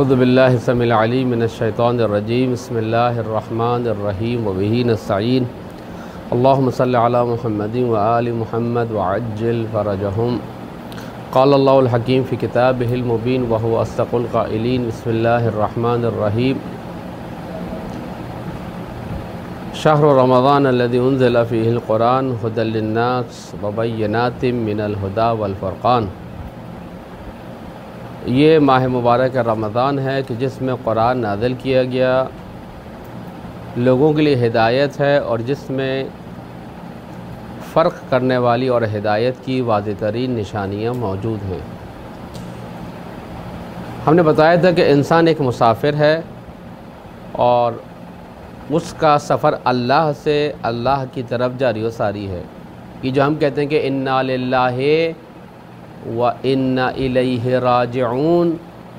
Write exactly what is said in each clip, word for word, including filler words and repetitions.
اعوذ باللہ السمیع العلیم من الشیطان الرجیم بسم اللہ الرحمن الرحیم وبہ نستعین اللہم صلی علی محمد وآل محمد وعجل فرجہم قال اللہ الحکیم فی کتابہ المبین وہو اصدق القائلین بسم اللہ الرحمن الرحیم شہر رمضان الذی انزل فیہ القرآن ھدی للناس وبینات من الھدی والفرقان۔ یہ ماہ مبارک رمضان ہے کہ جس میں قرآن نازل کیا گیا، لوگوں کے لیے ہدایت ہے اور جس میں فرق کرنے والی اور ہدایت کی واضح ترین نشانیاں موجود ہیں۔ ہم نے بتایا تھا کہ انسان ایک مسافر ہے اور اس کا سفر اللہ سے اللہ کی طرف جاری و ساری ہے۔ یہ جو ہم کہتے ہیں کہ اِنَّا لِلَّهِ وَإِنَّا إِلَيْهِ رَاجِعُونَ،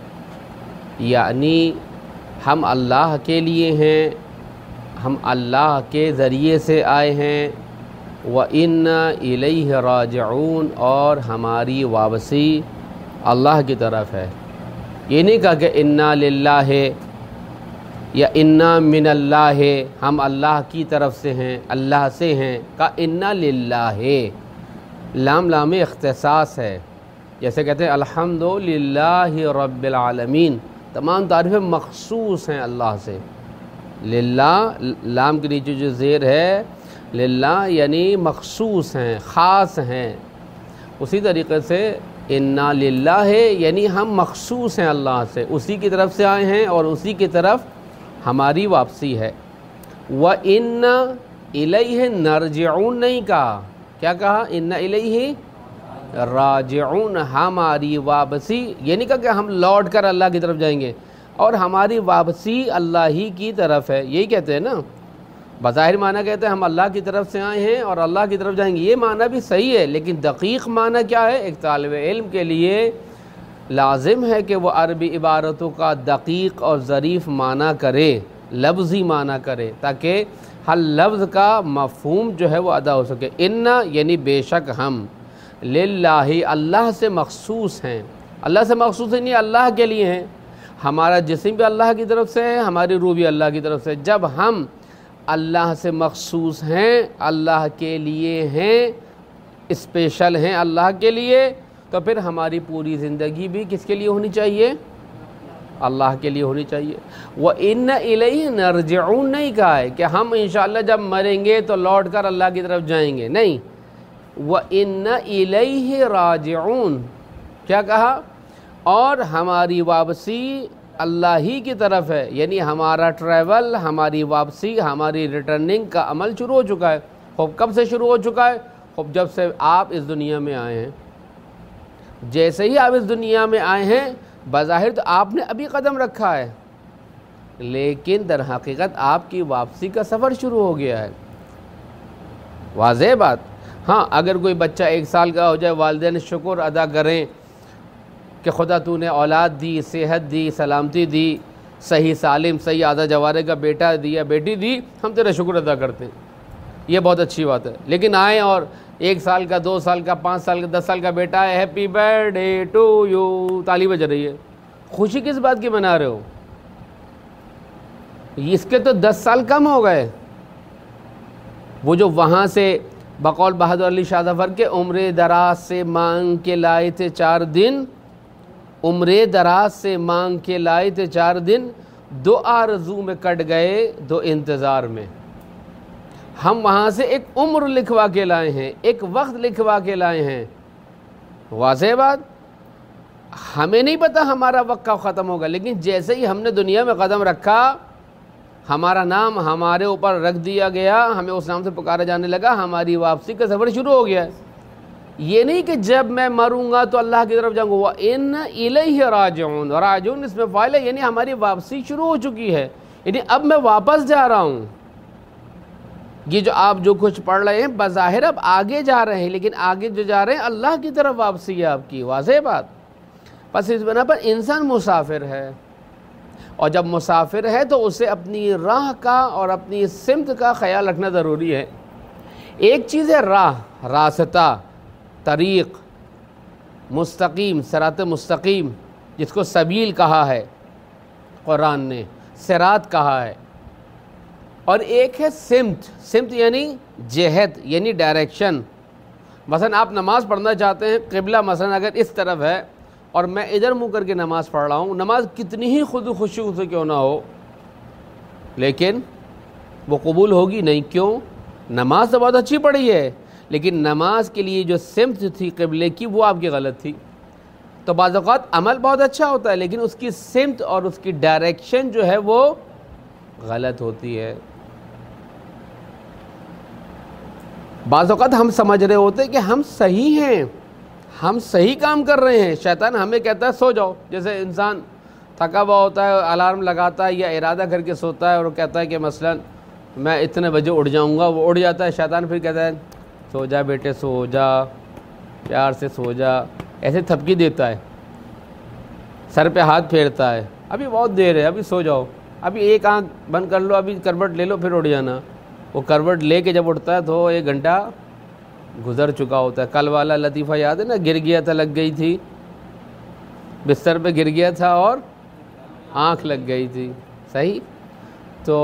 یعنی ہم اللہ کے لیے ہیں، ہم اللہ کے ذریعے سے آئے ہیں، وَإِنَّا إِلَيْهِ رَاجِعُونَ، اور ہماری واپسی اللہ کی طرف ہے۔ یہ نہیں کہا کہ اِنَّا لِلَّهِ یا اِنَّا مِنَ اللَّهِ، ہم اللہ کی طرف سے ہیں، اللہ سے ہیں، کہا اِنَّا لِلَّهِ، لام لام اختصاص ہے۔ جیسے کہتے ہیں الحمدللہ رب العالمین، تمام تعریفیں مخصوص ہیں اللہ سے۔ للہ، لام کے نیچے جو زیر ہے للہ یعنی مخصوص ہیں، خاص ہیں۔ اسی طریقے سے اِنَّا لِلَّهِ یعنی ہم مخصوص ہیں اللہ سے، اسی کی طرف سے آئے ہیں اور اسی کی طرف ہماری واپسی ہے۔ وَإِنَّا إِلَيْهِ نَرْجِعُونَ نہیں کہا، کیا کہا؟ اِنَّا إِلَيْهِ راجعون، ہماری واپسی، یہ نہیں کہا کہ ہم لوٹ کر اللہ کی طرف جائیں گے، اور ہماری واپسی اللہ ہی کی طرف ہے، یہی کہتے ہیں نا۔ بظاہر معنی کہتے ہیں ہم اللہ کی طرف سے آئے ہیں اور اللہ کی طرف جائیں گے، یہ معنی بھی صحیح ہے، لیکن دقیق معنی کیا ہے؟ ایک طالب علم کے لیے لازم ہے کہ وہ عربی عبارتوں کا دقیق اور ظریف معنی کرے، لفظی معنی کرے، تاکہ ہر لفظ کا مفہوم جو ہے وہ ادا ہو سکے۔ ان یعنی بے شک ہم، للہ اللہ سے مخصوص ہیں، اللہ سے مخصوص نہیں، اللہ کے لیے ہیں۔ ہمارا جسم بھی اللہ کی طرف سے ہے، ہماری روح بھی اللہ کی طرف سے۔ جب ہم اللہ سے مخصوص ہیں، اللہ کے لیے ہیں، اسپیشل ہیں اللہ کے لیے، تو پھر ہماری پوری زندگی بھی کس کے لیے ہونی چاہیے؟ اللہ کے لیے ہونی چاہیے۔ وَإِنَّ إِلَيْهِ نَرْجِعُونَ نہیں کہا ہے کہ ہم انشاءاللہ جب مریں گے تو لوٹ کر اللہ کی طرف جائیں گے، نہیں۔ وَإِنَّ إِلَيْهِ راجعون، کیا کہا؟ اور ہماری واپسی اللہ ہی کی طرف ہے، یعنی ہمارا ٹریول، ہماری واپسی، ہماری ریٹرننگ کا عمل شروع ہو چکا ہے۔ خوب کب سے شروع ہو چکا ہے؟ خوب جب سے آپ اس دنیا میں آئے ہیں۔ جیسے ہی آپ اس دنیا میں آئے ہیں، بظاہر تو آپ نے ابھی قدم رکھا ہے، لیکن در حقیقت آپ کی واپسی کا سفر شروع ہو گیا ہے۔ واضح بات؟ ہاں، اگر کوئی بچہ ایک سال کا ہو جائے، والدین شکر ادا کریں کہ خدا تو نے اولاد دی، صحت دی، سلامتی دی، صحیح سالم صحیح آدھا جوارے کا بیٹا دیا، بیٹی دی، ہم تیرا شکر ادا کرتے ہیں، یہ بہت اچھی بات ہے۔ لیکن آئیں اور ایک سال کا، دو سال کا، پانچ سال کا، دس سال کا بیٹا ہے، happy birthday to you, تالی بج رہی ہے، خوشی کس بات کی منا رہے ہو؟ اس کے تو دس سال کم ہو گئے۔ وہ جو وہاں سے بقول بہادر علی شاہ ظفر کے عمر دراز سے مانگ کے لائے تھے چار دن، عمر دراز سے مانگ کے لائے تھے چار دن، دو آرزو میں کٹ گئے دو انتظار میں۔ ہم وہاں سے ایک عمر لکھوا کے لائے ہیں، ایک وقت لکھوا کے لائے ہیں۔ واضح بات؟ ہمیں نہیں پتا ہمارا وقت کب ختم ہوگا، لیکن جیسے ہی ہم نے دنیا میں قدم رکھا، ہمارا نام ہمارے اوپر رکھ دیا گیا، ہمیں اس نام سے پکارا جانے لگا، ہماری واپسی کا سفر شروع ہو گیا ہے۔ یہ نہیں کہ جب میں مروں گا تو اللہ کی طرف جاؤں گا۔ وَإِنَّ إِلَيْهِ راجعون، راجعون اس میں فاعل ہے، یعنی ہماری واپسی شروع ہو چکی ہے، یعنی اب میں واپس جا رہا ہوں۔ یہ جو آپ جو کچھ پڑھ رہے ہیں بظاہر اب آگے جا رہے ہیں، لیکن آگے جو جا رہے ہیں اللہ کی طرف واپسی ہے آپ کی۔ واضح بات؟ پس اس بنا پر انسان مسافر ہے، اور جب مسافر ہے تو اسے اپنی راہ کا اور اپنی سمت کا خیال رکھنا ضروری ہے۔ ایک چیز ہے راہ، راستہ، طریق، مستقیم، صراط مستقیم، جس کو سبیل کہا ہے، قرآن نے، صراط کہا ہے، اور ایک ہے سمت۔ سمت یعنی جہت، یعنی ڈائریکشن۔ مثلا آپ نماز پڑھنا چاہتے ہیں، قبلہ مثلا اگر اس طرف ہے اور میں ادھر منہ کر کے نماز پڑھ رہا ہوں، نماز کتنی ہی خود خشوع سے کیوں نہ ہو، لیکن وہ قبول ہوگی نہیں۔ کیوں؟ نماز تو بہت اچھی پڑھی ہے، لیکن نماز کے لیے جو سمت تھی قبلے کی وہ آپ کی غلط تھی۔ تو بعض اوقات عمل بہت اچھا ہوتا ہے، لیکن اس کی سمت اور اس کی ڈائریکشن جو ہے وہ غلط ہوتی ہے۔ بعض اوقات ہم سمجھ رہے ہوتے ہیں کہ ہم صحیح ہیں، ہم صحیح کام کر رہے ہیں، شیطان ہمیں کہتا ہے سو جاؤ۔ جیسے انسان تھکا ہوا ہوتا ہے، الارم لگاتا ہے یا ارادہ کر کے سوتا ہے اور وہ کہتا ہے کہ مثلا میں اتنے بجے اٹھ جاؤں گا، وہ اٹھ جاتا ہے، شیطان پھر کہتا ہے سو جا بیٹے، سو جا، پیار سے سو جا، ایسے تھپکی دیتا ہے، سر پہ ہاتھ پھیرتا ہے، ابھی بہت دیر ہے، ابھی سو جاؤ، ابھی ایک آنکھ بند کر لو، ابھی کروٹ لے لو، پھر اٹھ جانا۔ وہ کروٹ لے کے جب اٹھتا ہے تو ایک گھنٹہ گزر چکا ہوتا ہے۔ کل والا لطیفہ یاد ہے نا، گر گیا تھا لگ گئی تھی، بستر پہ گر گیا تھا اور آنکھ لگ گئی تھی، صحیح؟ تو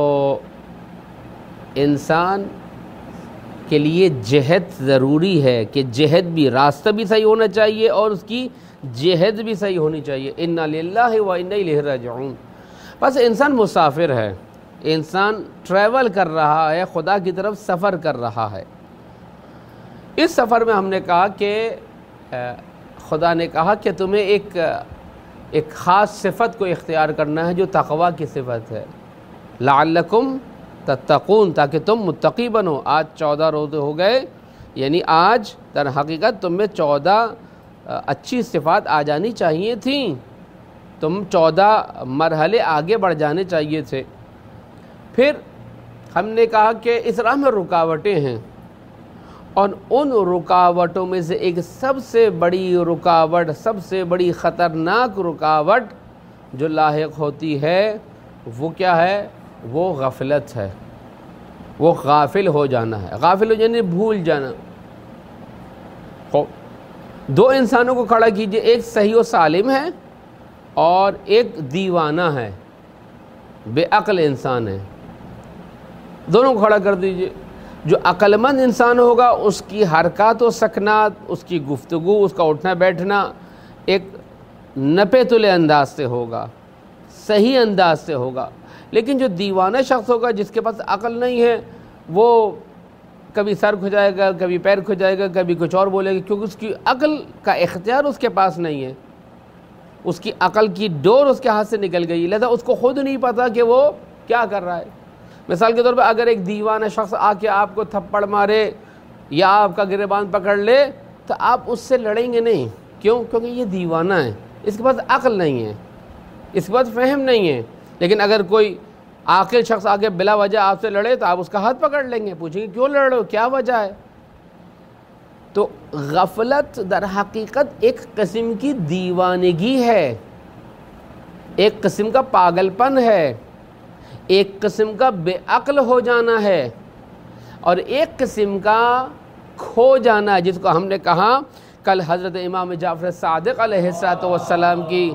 انسان کے لیے جہد ضروری ہے کہ جہد بھی، راستہ بھی صحیح ہونا چاہیے اور اس کی جہد بھی صحیح ہونی چاہیے۔ انا للہ و انا الیہ راجعون۔ بس انسان مسافر ہے، انسان ٹریول کر رہا ہے، خدا کی طرف سفر کر رہا ہے۔ اس سفر میں ہم نے کہا کہ خدا نے کہا کہ تمہیں ایک ایک خاص صفت کو اختیار کرنا ہے جو تقویٰ کی صفت ہے، لعلکم تتقون، تاکہ تم متقی بنو۔ آج چودہ روزے ہو گئے، یعنی آج در حقیقت تم میں چودہ اچھی صفات آ جانی چاہیے تھیں، تم چودہ مرحلے آگے بڑھ جانے چاہیے تھے۔ پھر ہم نے کہا کہ اس راہ میں رکاوٹیں ہیں، اور ان رکاوٹوں میں سے ایک سب سے بڑی رکاوٹ، سب سے بڑی خطرناک رکاوٹ جو لاحق ہوتی ہے وہ کیا ہے؟ وہ غفلت ہے، وہ غافل ہو جانا ہے۔ غافل ہو جانا، بھول جانا۔ دو انسانوں کو کھڑا کیجئے، ایک صحیح و سالم ہے اور ایک دیوانہ ہے، بے عقل انسان ہے، دونوں کو کھڑا کر دیجئے۔ جو عقل مند انسان ہوگا اس کی حرکات و سکنات، اس کی گفتگو، اس کا اٹھنا بیٹھنا ایک نپے تلے انداز سے ہوگا، صحیح انداز سے ہوگا۔ لیکن جو دیوانہ شخص ہوگا، جس کے پاس عقل نہیں ہے، وہ کبھی سر کھجائے گا، کبھی پیر کھجائے گا، کبھی کچھ اور بولے گا، کیونکہ اس کی عقل کا اختیار اس کے پاس نہیں ہے، اس کی عقل کی ڈور اس کے ہاتھ سے نکل گئی، لہذا اس کو خود نہیں پتا کہ وہ کیا کر رہا ہے۔ مثال کے طور پہ اگر ایک دیوانہ شخص آ کے آپ کو تھپڑ مارے یا آپ کا گریبان پکڑ لے تو آپ اس سے لڑیں گے نہیں۔ کیوں؟ کیونکہ یہ دیوانہ ہے، اس کے پاس عقل نہیں ہے، اس کے پاس فہم نہیں ہے۔ لیکن اگر کوئی عاقل شخص آ کے بلا وجہ آپ سے لڑے تو آپ اس کا ہاتھ پکڑ لیں گے، پوچھیں گے کیوں لڑ رہے ہو، کیا وجہ ہے؟ تو غفلت در حقیقت ایک قسم کی دیوانگی ہے، ایک قسم کا پاگل پن ہے، ایک قسم کا بے عقل ہو جانا ہے، اور ایک قسم کا کھو جانا ہے، جس کو ہم نے کہا کل حضرت امام جعفر صادق علیہ السلام کی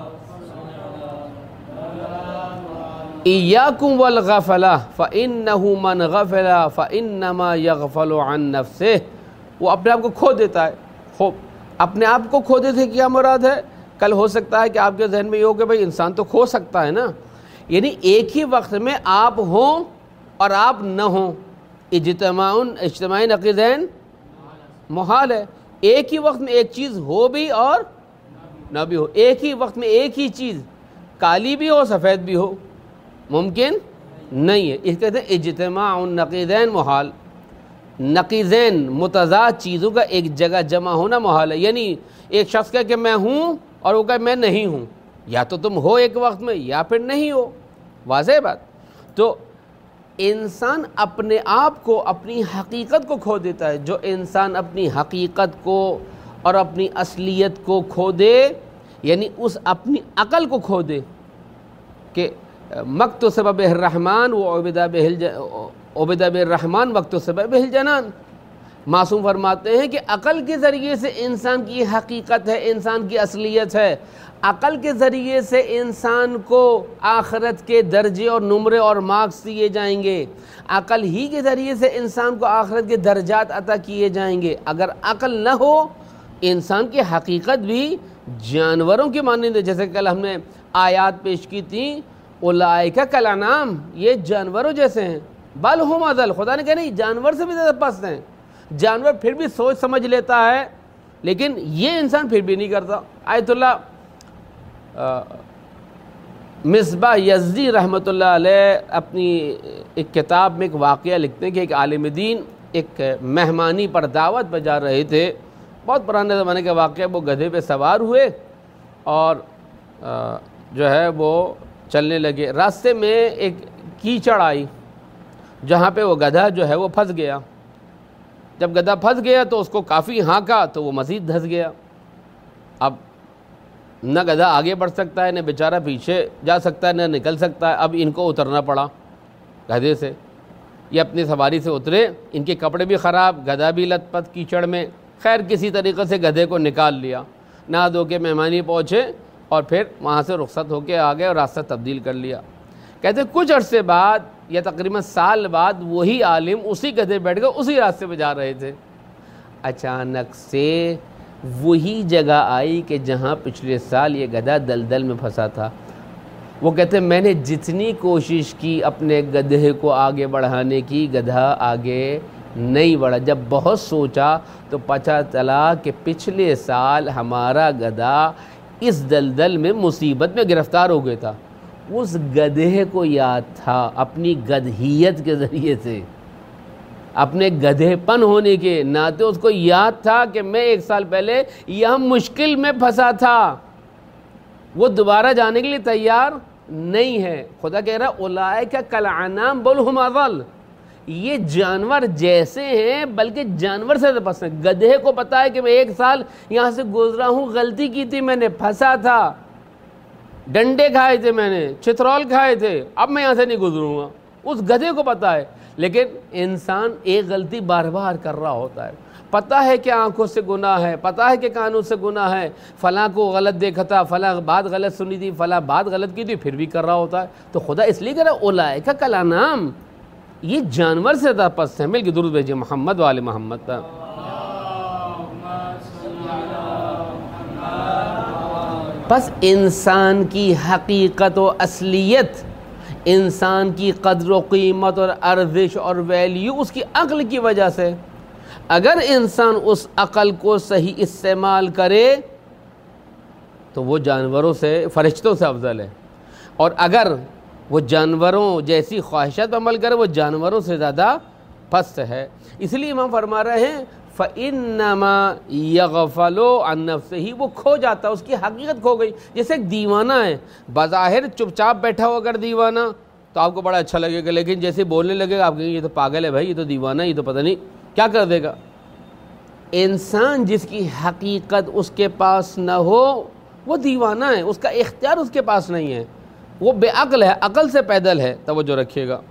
ایاکم والغفلہ فإنہ من غفل فإنما یغفل عن نفسہ، وہ اپنے آپ کو کھو دیتا ہے۔ خوب اپنے آپ کو کھو دیتے کیا مراد ہے؟ کل ہو سکتا ہے کہ آپ کے ذہن میں یہ ہو کہ بھائی انسان تو کھو سکتا ہے نا، یعنی ایک ہی وقت میں آپ ہوں اور آپ نہ ہوں، اجتماع اجتماعی نقیضین محال ہے۔ ایک ہی وقت میں ایک چیز ہو بھی اور نہ بھی ہو، ایک ہی وقت میں ایک ہی چیز کالی بھی ہو سفید بھی ہو، ممکن نہیں ہے۔ اس کہتے ہیں اجتماع نقیضین محال، نقیضین متضاد چیزوں کا ایک جگہ جمع ہونا محال ہے۔ یعنی ایک شخص کہے کہ میں ہوں اور وہ کہے میں نہیں ہوں، یا تو تم ہو ایک وقت میں یا پھر نہیں ہو، واضح بات۔ تو انسان اپنے آپ کو، اپنی حقیقت کو کھو دیتا ہے۔ جو انسان اپنی حقیقت کو اور اپنی اصلیت کو کھو دے، یعنی اس اپنی عقل کو کھو دے کہ مقت سبب الرحمن و عبدہ بالرحمن وقت سبب الجنان، معصوم فرماتے ہیں کہ عقل کے ذریعے سے انسان کی حقیقت ہے، انسان کی اصلیت ہے، عقل کے ذریعے سے انسان کو آخرت کے درجے اور نمرے اور مارکس دیے جائیں گے، عقل ہی کے ذریعے سے انسان کو آخرت کے درجات عطا کیے جائیں گے۔ اگر عقل نہ ہو انسان کی حقیقت بھی جانوروں کی مانند ہے، جیسے کل ہم نے آیات پیش کی تھیں، اولئک کالانعام، یہ جانوروں جیسے ہیں، بل ہم اضل، خدا نے کہا نہیں جانور سے بھی زیادہ پست ہیں۔ جانور پھر بھی سوچ سمجھ لیتا ہے لیکن یہ انسان پھر بھی نہیں کرتا۔ آیت اللہ مصباح یزدی رحمۃ اللہ علیہ اپنی ایک کتاب میں ایک واقعہ لکھتے ہیں کہ ایک عالم دین ایک مہمانی پر دعوت پہ جا رہے تھے، بہت پرانے زمانے کا واقعہ، وہ گدھے پہ سوار ہوئے اور جو ہے وہ چلنے لگے۔ راستے میں ایک کیچڑ آئی جہاں پہ وہ گدھا جو ہے وہ پھنس گیا۔ جب گدھا پھنس گیا تو اس کو کافی ہانکا تو وہ مزید دھنس گیا۔ اب نہ گدھا آگے بڑھ سکتا ہے، نہ بیچارہ پیچھے جا سکتا ہے، نہ نکل سکتا ہے۔ اب ان کو اترنا پڑا گدھے سے، یہ اپنی سواری سے اترے، ان کے کپڑے بھی خراب، گدھا بھی لت پت کیچڑ میں۔ خیر کسی طریقے سے گدھے کو نکال لیا، نہا دھو کے مہمانی پہنچے اور پھر وہاں سے رخصت ہو کے آ گئے اور راستہ تبدیل کر لیا۔ کہتے کچھ عرصے بعد یا تقریباً سال بعد وہی عالم اسی گدھے بیٹھ کر اسی راستے پہ جا رہے تھے۔ اچانک سے وہی جگہ آئی کہ جہاں پچھلے سال یہ گدھا دلدل میں پھنسا تھا۔ وہ کہتے میں نے جتنی کوشش کی اپنے گدھے کو آگے بڑھانے کی، گدھا آگے نہیں بڑھا۔ جب بہت سوچا تو پتہ چلا کہ پچھلے سال ہمارا گدھا اس دلدل میں مصیبت میں گرفتار ہو گیا تھا۔ اس گدھے کو یاد تھا اپنی گدھیت کے ذریعے سے، اپنے گدھے پن ہونے کے ناطے اس کو یاد تھا کہ میں ایک سال پہلے یہاں مشکل میں پھنسا تھا۔ وہ دوبارہ جانے کے لیے تیار نہیں ہے۔ خدا کہہ رہا اولئک کالانعام بل ہم اضل، یہ جانور جیسے ہیں بلکہ جانور سے پس ہیں۔ گدھے کو پتا ہے کہ میں ایک سال یہاں سے گزرا ہوں، غلطی کی تھی، میں نے پھنسا تھا، ڈنڈے کھائے تھے، میں نے چترول کھائے تھے، اب میں یہاں سے نہیں گزروں گا۔ اس گدھے کو پتا ہے، لیکن انسان ایک غلطی بار بار کر رہا ہوتا ہے۔ پتہ ہے کہ آنکھوں سے گناہ ہے، پتہ ہے کہ کانوں سے گناہ ہے، فلاں کو غلط دیکھا تھا، فلاں بات غلط سنی تھی، فلاں بات غلط کی تھی، پھر بھی کر رہا ہوتا ہے۔ تو خدا اس لیے کہہ رہا ہے اولئک کالانعام، یہ جانور سے زیادہ پست ہیں۔ مل کے درود بھیجیے محمد و آل محمد پر۔ پس انسان کی حقیقت و اصلیت، انسان کی قدر و قیمت اور ارزش اور ویلیو اس کی عقل کی وجہ سے۔ اگر انسان اس عقل کو صحیح استعمال کرے تو وہ جانوروں سے، فرشتوں سے افضل ہے، اور اگر وہ جانوروں جیسی خواہشات پر عمل کرے وہ جانوروں سے زیادہ پست ہے۔ اس لیے امام فرما رہے ہیں فَإِنَّمَا يَغْفَلُ عَن نَفْسِهِ، وہ کھو جاتا، اس کی حقیقت کھو گئی۔ جیسے ایک دیوانہ ہے، بظاہر چپ چاپ بیٹھا ہو اگر دیوانہ تو آپ کو بڑا اچھا لگے گا، لیکن جیسے بولنے لگے گا آپ کہیں گے یہ تو پاگل ہے بھائی، یہ تو دیوانہ ہے، یہ تو پتہ نہیں کیا کر دے گا۔ انسان جس کی حقیقت اس کے پاس نہ ہو وہ دیوانہ ہے، اس کا اختیار اس کے پاس نہیں ہے، وہ بے عقل ہے، عقل سے پیدل ہے۔ توجہ رکھیے گا۔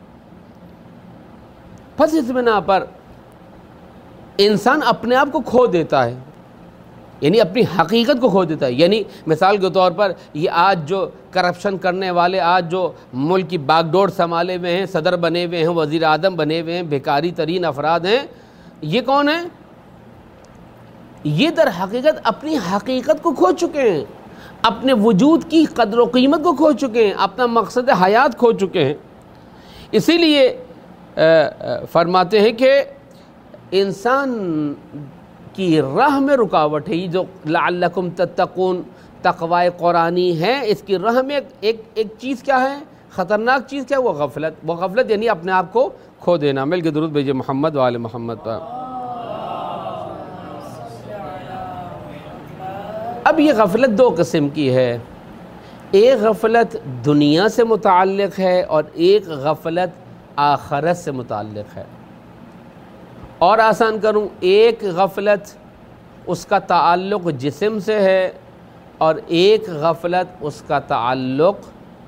پس اس بنا پر انسان اپنے آپ کو کھو دیتا ہے، یعنی اپنی حقیقت کو کھو دیتا ہے۔ یعنی مثال کے طور پر یہ آج جو کرپشن کرنے والے، آج جو ملک کی باغ ڈور سنبھالے ہوئے ہیں، صدر بنے ہوئے ہیں، وزیر اعظم بنے ہوئے ہیں، بھیکاری ترین افراد ہیں، یہ کون ہیں؟ یہ در حقیقت اپنی حقیقت کو کھو چکے ہیں، اپنے وجود کی قدر و قیمت کو کھو چکے ہیں، اپنا مقصد حیات کھو چکے ہیں۔ اسی لیے فرماتے ہیں کہ انسان کی راہ میں رکاوٹ ہے، یہ جو لعلکم تتقون تقوی قرآنی ہے، اس کی راہ میں ایک ایک چیز کیا ہے، خطرناک چیز کیا ہے، وہ غفلت۔ وہ غفلت یعنی اپنے آپ کو کھو دینا۔ مل کے درود بھیجیے محمد و آل محمد پر۔ اب یہ غفلت دو قسم کی ہے، ایک غفلت دنیا سے متعلق ہے اور ایک غفلت آخرت سے متعلق ہے۔ اور آسان کروں، ایک غفلت اس کا تعلق جسم سے ہے اور ایک غفلت اس کا تعلق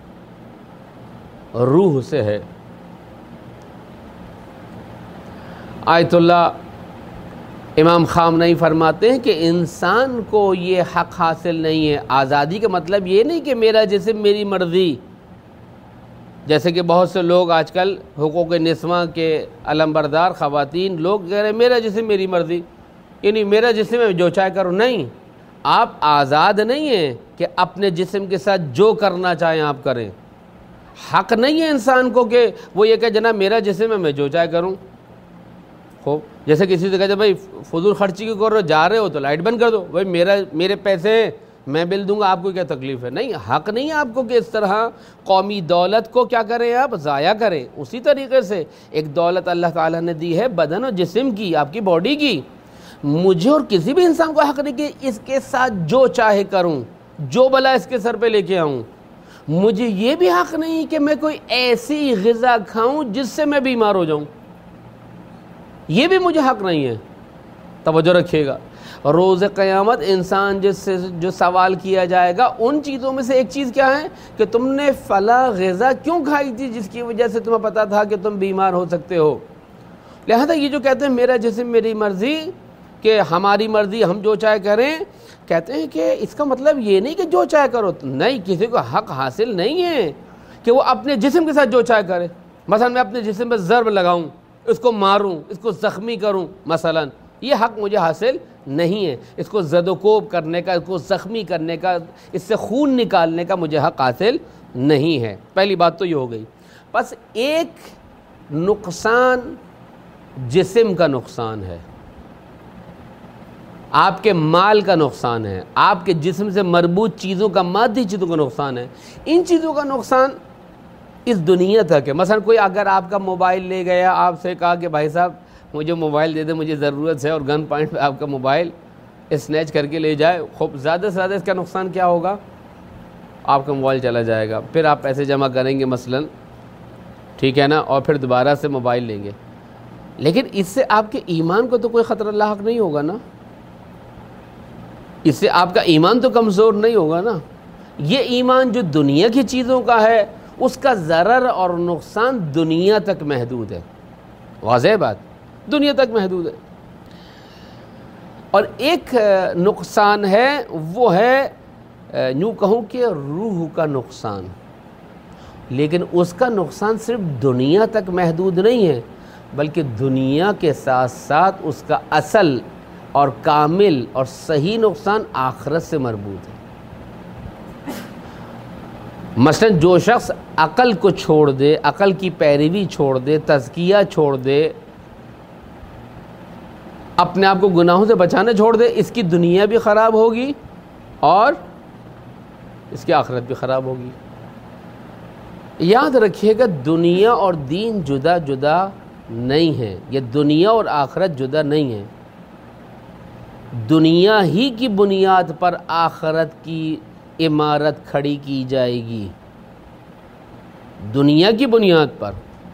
روح سے ہے۔ آیت اللہ امام خامنئی فرماتے ہیں کہ انسان کو یہ حق حاصل نہیں ہے۔ آزادی کا مطلب یہ نہیں کہ میرا جسم میری مرضی، جیسے کہ بہت سے لوگ آج کل حقوق نسواں کے علمبردار خواتین لوگ کہہ رہے ہیں میرا جسم میری مرضی، یعنی میرا جسم ہے جو چاہے کرو۔ نہیں، آپ آزاد نہیں ہیں کہ اپنے جسم کے ساتھ جو کرنا چاہیں آپ کریں۔ حق نہیں ہے انسان کو کہ وہ یہ کہ جناب میرا جسم ہے میں جو چاہے کروں۔ خوب جیسے کسی سے کہتے بھائی فضول خرچی کیوں کر رہے ہو، جا رہے ہو تو لائٹ بند کر دو، بھائی میرا میرے پیسے ہیں میں بل دوں گا، آپ کو کیا تکلیف ہے؟ نہیں، حق نہیں ہے آپ کو کہ اس طرح قومی دولت کو کیا کریں، آپ ضائع کریں۔ اسی طریقے سے ایک دولت اللہ تعالیٰ نے دی ہے بدن اور جسم کی، آپ کی باڈی کی، مجھے اور کسی بھی انسان کو حق نہیں کہ اس کے ساتھ جو چاہے کروں، جو بلا اس کے سر پہ لے کے آؤں۔ مجھے یہ بھی حق نہیں کہ میں کوئی ایسی غذا کھاؤں جس سے میں بیمار ہو جاؤں، یہ بھی مجھے حق نہیں ہے۔ توجہ رکھیے گا، روز قیامت انسان جس سے جو سوال کیا جائے گا ان چیزوں میں سے ایک چیز کیا ہے کہ تم نے فلاں غذا کیوں کھائی تھی جس کی وجہ سے تمہیں پتا تھا کہ تم بیمار ہو سکتے ہو۔ لہذا یہ جو کہتے ہیں میرا جسم میری مرضی، کہ ہماری مرضی ہم جو چاہے کریں، کہتے ہیں کہ اس کا مطلب یہ نہیں کہ جو چاہے کرو، نہیں، کسی کو حق حاصل نہیں ہے کہ وہ اپنے جسم کے ساتھ جو چاہے کرے۔ مثلا میں اپنے جسم پہ ضرب لگاؤں، اس کو ماروں، اس کو زخمی کروں، مثلا یہ حق مجھے حاصل نہیں ہے۔ اس کو زد و کوب کرنے کا، اس کو زخمی کرنے کا، اس سے خون نکالنے کا مجھے حق حاصل نہیں ہے۔ پہلی بات تو یہ ہو گئی۔ بس ایک نقصان جسم کا نقصان ہے، آپ کے مال کا نقصان ہے، آپ کے جسم سے مربوط چیزوں کا، مادی چیزوں کا نقصان ہے۔ ان چیزوں کا نقصان اس دنیا تک ہے۔ مثلا کوئی اگر آپ کا موبائل لے گیا، آپ سے کہا کہ بھائی صاحب مجھے موبائل دے دے، مجھے ضرورت ہے، اور گن پوائنٹ پہ آپ کا موبائل اسنیچ کر کے لے جائے، خوب زیادہ سے زیادہ اس کا نقصان کیا ہوگا؟ آپ کا موبائل چلا جائے گا، پھر آپ پیسے جمع کریں گے مثلا، ٹھیک ہے نا، اور پھر دوبارہ سے موبائل لیں گے، لیکن اس سے آپ کے ایمان کو تو کوئی خطرہ لاحق نہیں ہوگا نا، اس سے آپ کا ایمان تو کمزور نہیں ہوگا نا۔ یہ ایمان جو دنیا کی چیزوں کا ہے اس کا ضرر اور نقصان دنیا تک محدود ہے، واضح بات، دنیا تک محدود ہے۔ اور ایک نقصان ہے، وہ ہے یوں کہوں کہ روح کا نقصان، لیکن اس کا نقصان صرف دنیا تک محدود نہیں ہے، بلکہ دنیا کے ساتھ ساتھ اس کا اصل اور کامل اور صحیح نقصان آخرت سے مربوط ہے۔ مثلا جو شخص عقل کو چھوڑ دے، عقل کی پیروی چھوڑ دے، تزکیہ چھوڑ دے، اپنے آپ کو گناہوں سے بچانا چھوڑ دے، اس کی دنیا بھی خراب ہوگی اور اس کی آخرت بھی خراب ہوگی۔ یاد رکھیے گا دنیا اور دین جدا جدا نہیں ہے، یہ دنیا اور آخرت جدا نہیں ہے۔ دنیا ہی کی بنیاد پر آخرت کی عمارت کھڑی کی جائے گی، دنیا کی بنیاد پر۔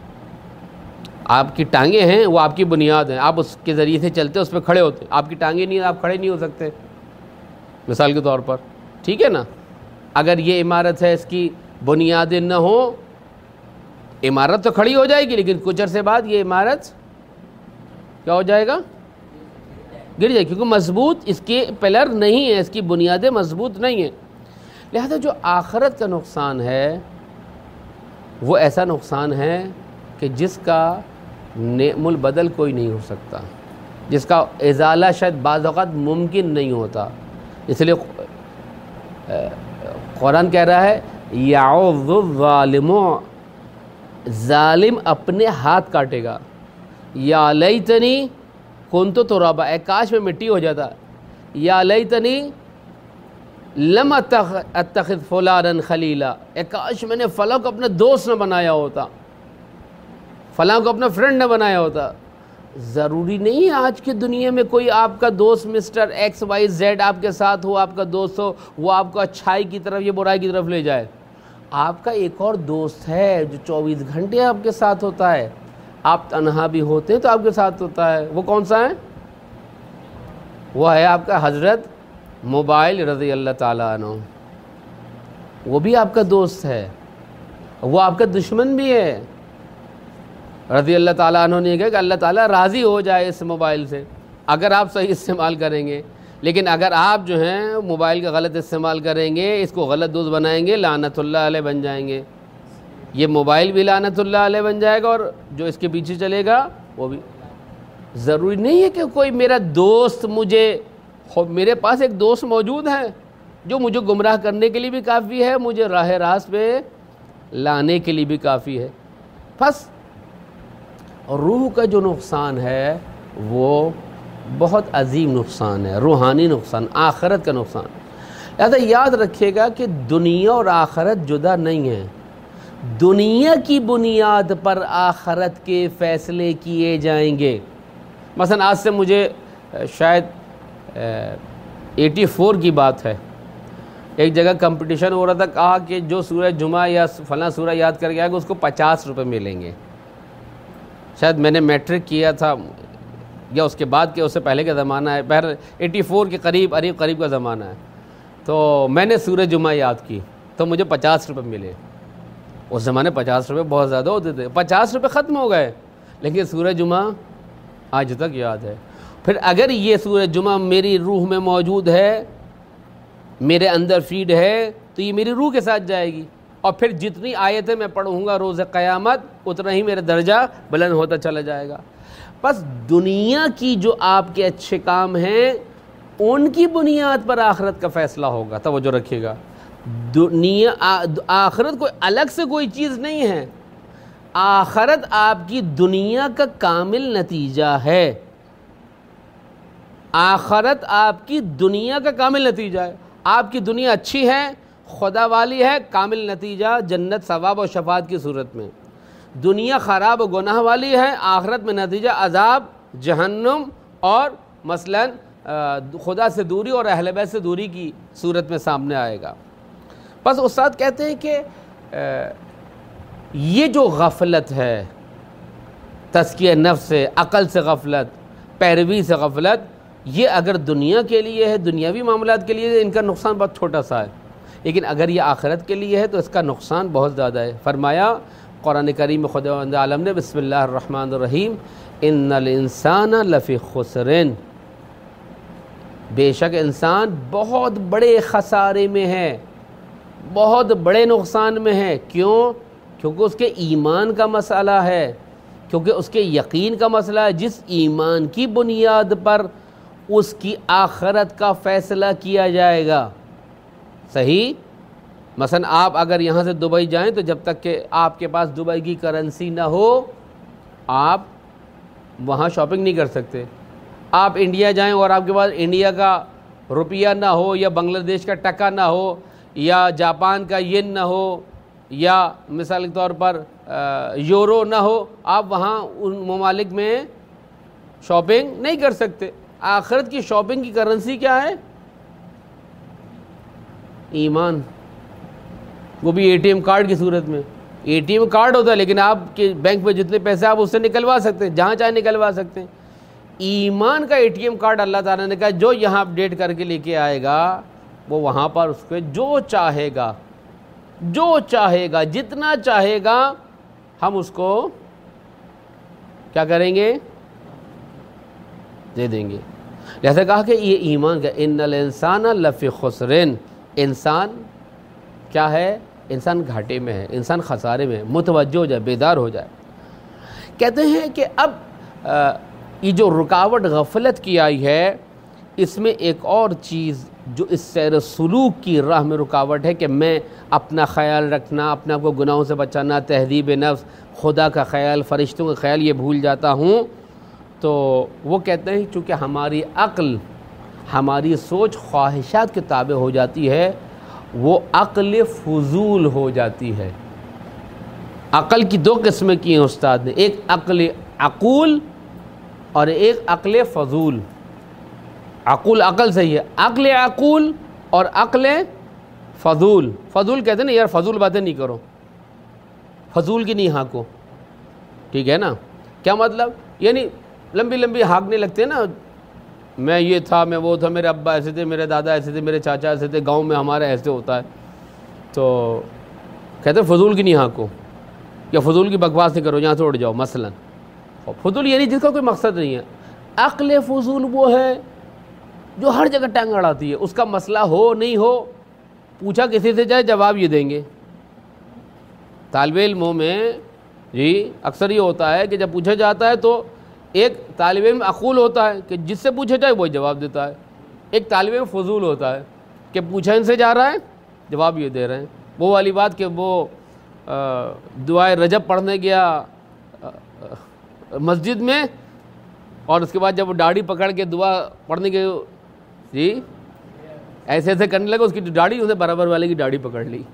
آپ کی ٹانگیں ہیں وہ آپ کی بنیاد ہیں، آپ اس کے ذریعے سے چلتے اس پہ کھڑے ہوتے، آپ کی ٹانگیں نہیں ہیں آپ کھڑے نہیں ہو سکتے، مثال کے طور پر، ٹھیک ہے نا۔ اگر یہ عمارت ہے، اس کی بنیادیں نہ ہوں، عمارت تو کھڑی ہو جائے گی لیکن کچھ عرصے بعد یہ عمارت کیا ہو جائے گا؟ گر جائے، کیونکہ مضبوط اس کے پلر نہیں ہیں، اس کی بنیادیں مضبوط نہیں ہیں۔ لہذا جو آخرت کا نقصان ہے وہ ایسا نقصان ہے کہ جس کا نعم البدل کوئی نہیں ہو سکتا، جس کا ازالہ شاید بعض اوقات ممکن نہیں ہوتا۔ اس لیے قرآن کہہ رہا ہے یعوذ الظالم، ظالم اپنے ہاتھ کاٹے گا، یا لیتنی کنت ترابا، اے کاش میں مٹی ہو جاتا، یا لیتنی لم اتخذ فلانا خلیلا، اے کاش میں نے فلاں کو اپنا دوست نہ بنایا ہوتا، فلاں کو اپنا فرینڈ نہ بنایا ہوتا۔ ضروری نہیں ہے آج کی دنیا میں کوئی آپ کا دوست مسٹر ایکس وائی زیڈ آپ کے ساتھ ہو، آپ کا دوست ہو، وہ آپ کو اچھائی کی طرف یا برائی کی طرف لے جائے۔ آپ کا ایک اور دوست ہے جو چوبیس گھنٹے آپ کے ساتھ ہوتا ہے، آپ تنہا بھی ہوتے ہیں تو آپ کے ساتھ ہوتا ہے۔ وہ کون سا ہے؟ وہ ہے آپ کا حضرت موبائل رضی اللہ تعالیٰ عنہ، وہ بھی آپ کا دوست ہے، وہ آپ کا دشمن بھی ہے۔ رضی اللہ تعالیٰ عنہ نے کہا کہ اللہ تعالیٰ راضی ہو جائے اس موبائل سے، اگر آپ صحیح استعمال کریں گے. لیکن اگر آپ جو ہیں موبائل کا غلط استعمال کریں گے، اس کو غلط دوست بنائیں گے، لعنت اللہ علیہ بن جائیں گے. یہ موبائل بھی لعنت اللہ علیہ بن جائے گا، اور جو اس کے پیچھے چلے گا وہ بھی. ضروری نہیں ہے کہ کوئی میرا دوست مجھے، میرے پاس ایک دوست موجود ہے جو مجھے گمراہ کرنے کے لیے بھی کافی ہے، مجھے راہ راست پہ لانے کے لیے بھی کافی ہے. بس روح کا جو نقصان ہے وہ بہت عظیم نقصان ہے، روحانی نقصان، آخرت کا نقصان. لہذا یاد رکھیے گا کہ دنیا اور آخرت جدا نہیں ہیں. دنیا کی بنیاد پر آخرت کے فیصلے کیے جائیں گے. مثلا آج سے مجھے شاید ایٹی فور کی بات ہے، ایک جگہ کمپٹیشن ہو رہا تھا، کہا کہ جو سورہ جمعہ یا فلاں سورہ یاد کر کے آئے گا اس کو پچاس روپے ملیں گے. شاید میں نے میٹرک کیا تھا یا اس کے بعد کے اس سے پہلے کا زمانہ ہے، بہر ایٹی فور کے قریب قریب قریب کا زمانہ ہے. تو میں نے سورہ جمعہ یاد کی تو مجھے پچاس روپے ملے. اس زمانے پچاس روپے بہت زیادہ ہوتے تھے. پچاس روپے ختم ہو گئے، لیکن سورہ جمعہ آج تک یاد ہے. پھر اگر یہ سورہ جمعہ میری روح میں موجود ہے، میرے اندر فیڈ ہے، تو یہ میری روح کے ساتھ جائے گی، اور پھر جتنی آیتیں میں پڑھوں گا روز قیامت اتنا ہی میرا درجہ بلند ہوتا چلا جائے گا. بس دنیا کی جو آپ کے اچھے کام ہیں ان کی بنیاد پر آخرت کا فیصلہ ہوگا. توجہ رکھیے گا، دنیا آخرت کوئی الگ سے کوئی چیز نہیں ہے. آخرت آپ کی دنیا کا کامل نتیجہ ہے. آخرت آپ کی دنیا کا کامل نتیجہ ہے. آپ کی دنیا اچھی ہے، خدا والی ہے، کامل نتیجہ جنت، ثواب و شفاعت کی صورت میں. دنیا خراب و گناہ والی ہے، آخرت میں نتیجہ عذاب، جہنم، اور مثلا خدا سے دوری اور اہل بیت سے دوری کی صورت میں سامنے آئے گا. بس استاد کہتے ہیں کہ یہ جو غفلت ہے، تزکیہ نفس سے، عقل سے غفلت، پیروی سے غفلت، یہ اگر دنیا کے لیے ہے، دنیاوی معاملات کے لیے، ان کا نقصان بہت چھوٹا سا ہے. لیکن اگر یہ آخرت کے لیے ہے تو اس کا نقصان بہت زیادہ ہے. فرمایا قرآن کریم میں خداوند عالم نے، بسم اللہ الرحمن الرحیم، ان الانسان لفی خسر، بے شک انسان بہت بڑے خسارے میں ہے، بہت بڑے نقصان میں ہے. کیوں؟ کیونکہ اس کے ایمان کا مسئلہ ہے، کیونکہ اس کے یقین کا مسئلہ ہے. جس ایمان کی بنیاد پر اس کی آخرت کا فیصلہ کیا جائے گا. صحیح؟ مثلا آپ اگر یہاں سے دبئی جائیں تو جب تک کہ آپ کے پاس دبئی کی کرنسی نہ ہو آپ وہاں شاپنگ نہیں کر سکتے. آپ انڈیا جائیں اور آپ کے پاس انڈیا کا روپیہ نہ ہو، یا بنگلہ دیش کا ٹکا نہ ہو، یا جاپان کا ین نہ ہو، یا مثال کے طور پر یورو نہ ہو، آپ وہاں ان ممالک میں شاپنگ نہیں کر سکتے. آخرت کی شاپنگ کی کرنسی کیا ہے؟ ایمان. وہ بھی اے ٹی ایم کارڈ کی صورت میں. اے ٹی ایم کارڈ ہوتا ہے لیکن آپ کے بینک میں جتنے پیسے آپ اس سے نکلوا سکتے ہیں، جہاں چاہے نکلوا سکتے ہیں. ایمان کا اے ٹی ایم کارڈ اللہ تعالیٰ نے کہا جو یہاں اپڈیٹ کر کے لے کے آئے گا وہ وہاں پر اس کے جو چاہے گا، جو چاہے گا، جتنا چاہے گا، ہم اس کو کیا کریں گے؟ دے دیں گے. لہذا کہا کہ یہ ایمان کا، ان الانسان لفی خسر، انسان کیا ہے؟ انسان گھاٹے میں ہے، انسان خسارے میں ہے. متوجہ ہو جائے، بیدار ہو جائے. کہتے ہیں کہ اب یہ جو رکاوٹ غفلت کی آئی ہے، اس میں ایک اور چیز جو اس سیر سلوک کی راہ میں رکاوٹ ہے کہ میں اپنا خیال رکھنا، اپنے آپ کو گناہوں سے بچانا، تہذیب نفس، خدا کا خیال، فرشتوں کا خیال، یہ بھول جاتا ہوں. تو وہ کہتے ہیں چونکہ ہماری عقل، ہماری سوچ خواہشات کے تابع ہو جاتی ہے، وہ عقل فضول ہو جاتی ہے. عقل کی دو قسمیں کی ہیں استاد نے، ایک عقل عقول اور ایک عقل فضول. عقل عقل صحیح ہے، عقل عقول اور عقل فضول. فضول کہتے ہیں نا، یار فضول باتیں نہیں کرو، فضول کی نہیں ہانکو. ٹھیک ہے نا؟ کیا مطلب؟ یعنی لمبی لمبی ہانکنے لگتے ہیں نا، میں یہ تھا، میں وہ تھا، میرے ابا ایسے تھے، میرے دادا ایسے تھے، میرے چاچا ایسے تھے، گاؤں میں ہمارا ایسے ہوتا ہے. تو کہتے ہیں فضول کی نہیں ہانکو، یا فضول کی بکواس نہیں کرو، یہاں سے اٹھ جاؤ. مثلا فضول یعنی جس کا کوئی مقصد نہیں ہے. عقل فضول وہ ہے جو ہر جگہ ٹانگ اڑاتی ہے، اس کا مسئلہ ہو نہیں ہو پوچھا کسی سے جائے جواب یہ دیں گے۔ طالب علموں میں جی اکثر یہ ہوتا ہے کہ جب پوچھا جاتا ہے تو ایک طالب علم عقول ہوتا ہے کہ جس سے پوچھا جائے وہی جواب دیتا ہے، ایک طالب علم فضول ہوتا ہے کہ پوچھا ان سے جا رہا ہے جواب یہ دے رہے ہیں۔ وہ والی بات کہ وہ دعائے رجب پڑھنے گیا مسجد میں اور اس کے بعد جب وہ داڑھی پکڑ کے دعا پڑھنے کے جی ایسے ایسے کرنے لگا، اس کی داڑھی اسے برابر والے کی داڑھی پکڑ لی۔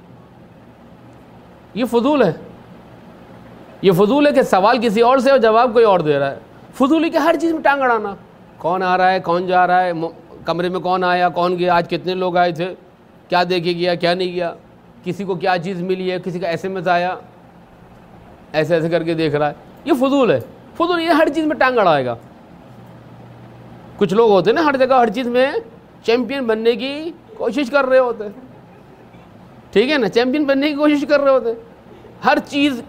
یہ فضول ہے، یہ فضول ہے کہ سوال کسی اور سے اور جواب کوئی اور دے رہا ہے۔ فضولی کہ ہر چیز میں ٹانگ اڑانا، کون آ رہا ہے، کون جا رہا ہے، کمرے میں کون آیا، کون گیا، آج کتنے لوگ آئے تھے، کیا دیکھے گیا کیا نہیں گیا، کسی کو کیا چیز ملی ہے، کسی کا ایس ایم ایس آیا، ایسے ایسے کر کے دیکھ رہا ہے۔ یہ فضول ہے، فضول یہ ہر چیز میں ٹانگ اڑائے گا۔ کچھ لوگ ہوتے ہیں نا ہر جگہ ہر چیز میں چیمپئن بننے کی کوشش کر رہے ہوتے ہیں، ٹھیک ہے نا، چیمپئن بننے کی کوشش کر رہے ہوتے ہیں۔ ہر چیز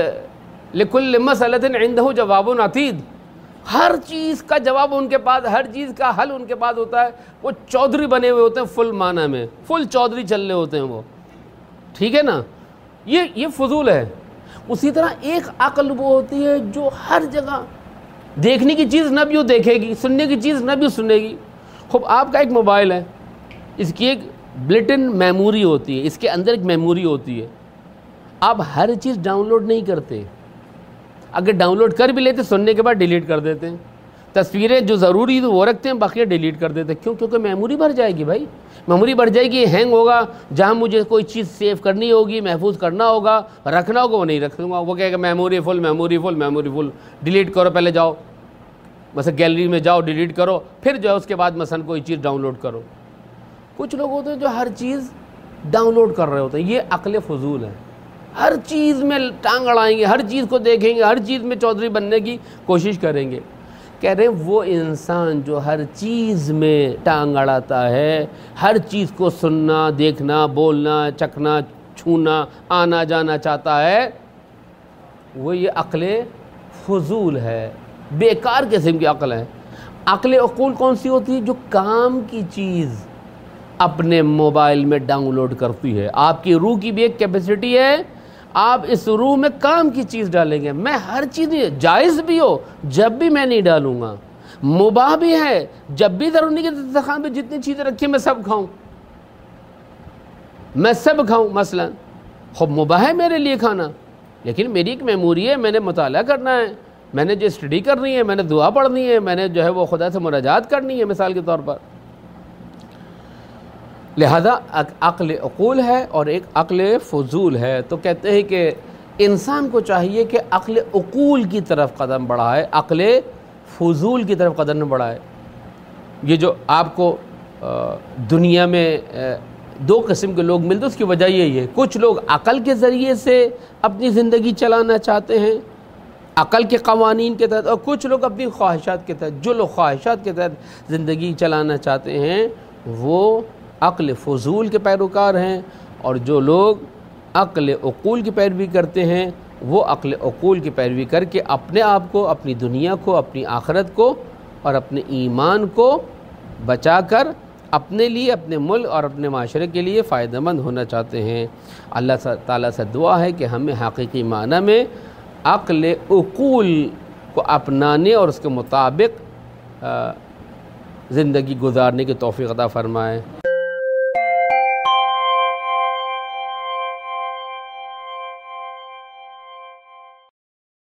لکل مسئلۃ عنده جواب عتید، ہر چیز کا جواب ان کے پاس، ہر چیز کا حل ان کے پاس ہوتا ہے۔ وہ چودھری بنے ہوئے ہوتے ہیں، فل معنی میں فل چودھری چل رہے ہوتے ہیں وہ، ٹھیک ہے نا۔ یہ یہ فضول ہے۔ اسی طرح ایک عقل وہ ہوتی ہے جو ہر جگہ دیکھنے کی چیز نہ بھی دیکھے گی، سننے کی چیز نہ بھی سنے گی۔ خوب آپ کا ایک موبائل ہے، اس کی ایک بلٹن میموری ہوتی ہے، اس کے اندر ایک میموری ہوتی ہے۔ آپ ہر چیز ڈاؤن لوڈ نہیں کرتے، اگر ڈاؤن لوڈ کر بھی لیتے سننے کے بعد ڈیلیٹ کر دیتے ہیں۔ تصویریں جو ضروری وہ رکھتے ہیں، باقی ڈیلیٹ کر دیتے ہیں۔ کیوں؟ کیونکہ میموری بھر جائے گی بھائی، میموری بڑھ جائے گی، ہینگ ہوگا۔ جہاں مجھے کوئی چیز سیو کرنی ہوگی، محفوظ کرنا ہوگا، رکھنا ہوگا، وہ نہیں رکھ دوں گا۔ وہ کہے گا memory full memory full memory full, delete کرو، پہلے جاؤ مثلا گیلری میں جاؤ ڈیلیٹ کرو، پھر جو ہے اس کے بعد مثلا کوئی چیز ڈاؤن لوڈ کرو۔ کچھ لوگ ہوتے ہیں جو ہر چیز ڈاؤن لوڈ کر رہے ہوتے ہیں، یہ عقل فضول ہے۔ ہر چیز میں ٹانگ اڑائیں گے، ہر چیز کو دیکھیں گے، ہر چیز میں چودھری بننے کی کوشش کریں گے۔ کہہ رہے ہیں وہ انسان جو ہر چیز میں ٹانگ اڑاتا ہے، ہر چیز کو سننا، دیکھنا، بولنا، چکھنا، چھونا، آنا جانا چاہتا ہے، وہ یہ عقل فضول ہے، بیکار قسم کی عقل ہے۔ عقل عقول کون سی ہوتی ہے؟ جو کام کی چیز اپنے موبائل میں ڈاؤن لوڈ کرتی ہے۔ آپ کی روح کی بھی ایک کیپیسٹی ہے، آپ اس روح میں کام کی چیز ڈالیں گے۔ میں ہر چیز جائز بھی ہو جب بھی میں نہیں ڈالوں گا، مباح بھی ہے جب بھی ضروری کے دسترخوان پہ جتنی چیزیں رکھی میں سب کھاؤں، میں سب کھاؤں۔ مثلا خب مباح ہے میرے لیے کھانا، لیکن میری ایک میموری ہے، میں نے مطالعہ کرنا ہے، میں نے جو اسٹڈی کرنی ہے، میں نے دعا پڑھنی ہے، میں نے جو ہے وہ خدا سے مناجات کرنی ہے مثال کے طور پر۔ لہذا عقل عقول ہے اور ایک عقل فضول ہے۔ تو کہتے ہیں کہ انسان کو چاہیے کہ عقل عقول کی طرف قدم بڑھائے، عقل فضول کی طرف قدم نہ بڑھائے۔ یہ جو آپ کو دنیا میں دو قسم کے لوگ ملتے ہیں، اس کی وجہ یہی ہے، کچھ لوگ عقل کے ذریعے سے اپنی زندگی چلانا چاہتے ہیں، عقل کے قوانین کے تحت، اور کچھ لوگ اپنی خواہشات کے تحت۔ جو لوگ خواہشات کے تحت زندگی چلانا چاہتے ہیں وہ عقل فضول کے پیروکار ہیں، اور جو لوگ عقل عقول کی پیروی کرتے ہیں وہ عقل عقول کی پیروی کر کے اپنے آپ کو، اپنی دنیا کو، اپنی آخرت کو اور اپنے ایمان کو بچا کر اپنے لیے، اپنے ملک اور اپنے معاشرے کے لیے فائدہ مند ہونا چاہتے ہیں۔ اللہ تعالیٰ سے دعا ہے کہ ہمیں حقیقی معنی میں عقل عقول کو اپنانے اور اس کے مطابق زندگی گزارنے کی توفیق عطا فرمائے۔